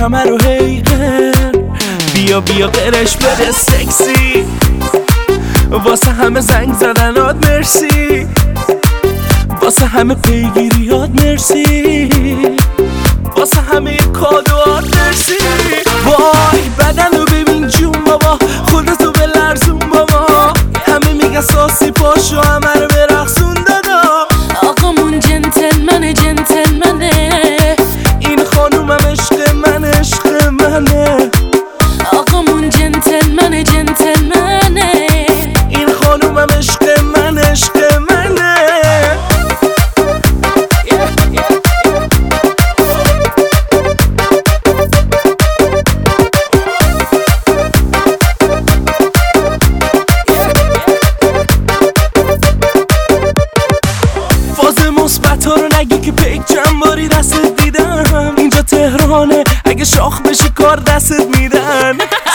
همه رو هیقن بیا بیا قرش بده سکسی واسه همه زنگ زدنات مرسی واسه همه پیگیریات مرسی واسه همه کادوات مرسی وای بدن رو ببین جون بابا خودتو بلرزون بابا همه میگن ساسی پاشو همه رو برقصون دادا آقامون جنتلمنه این خانومم عشق منه آقامون جنتلمنه این خانومم عشق منه مثبتا رو نگی که پیک چند باری دستت دیدم اینجا تهرانه اگه شاخ بشی کار دستت میدن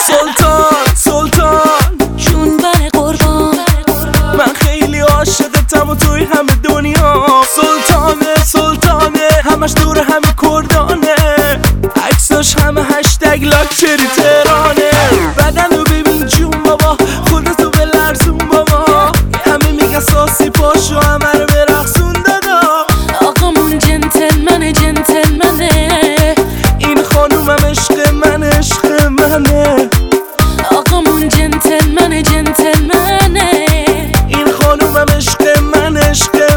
سلطان جون بر قربان من خیلی عاشقتم و توی همه دنیا سلطانه همش دور همه کردانه عکساش همه هشتگ لاکچری تهرانه بدن رو ببین جون بابا خودتو بلرزون بابا همه میگن ساسی پاشو همه رو برقصون دادا آقامون جنتلمنه این خانومم عشق منه آقامون جنتلمنه این خانومم عشق منه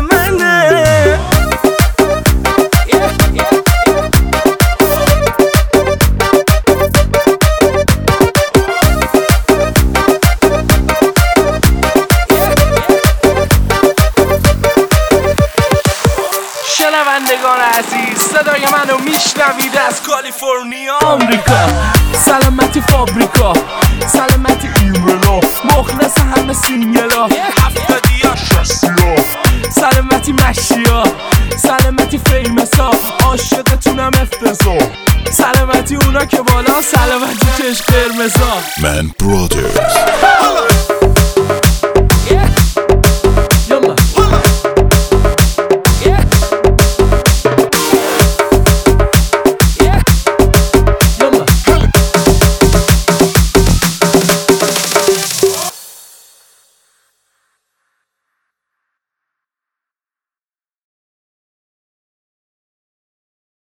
شنوندگان عزیز صدای منو میشنوید از کالیفرنیا آمریکا سلامتی فابریکا سلامتی ایملا مخلص همه سینگلا 70 60 سلامتی مشیا سلامتی فیمسا عاشقتونم افتضاح سلامتی اونا که بالا سلامتی چشم قرمزا من برادرز